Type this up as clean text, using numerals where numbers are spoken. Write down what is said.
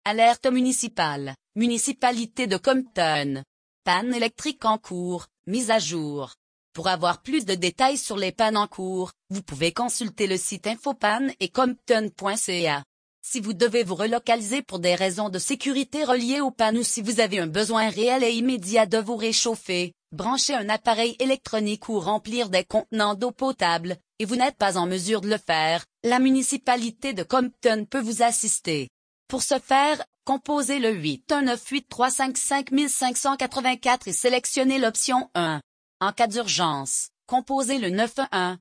Alerte municipale. Municipalité de Compton. Panne électrique en cours, mise à jour. Pour avoir plus de détails sur les pannes en cours, vous pouvez consulter le site infopanne et compton.ca. Si vous devez vous relocaliser pour des raisons de sécurité reliées aux pannes ou si vous avez un besoin réel et immédiat de vous réchauffer, brancher un appareil électronique ou remplir des contenants d'eau potable, et vous n'êtes pas en mesure de le faire, la municipalité de Compton peut vous assister. Pour ce faire, composez le 8198355 584 et sélectionnez l'option 1. En cas d'urgence, composez le 911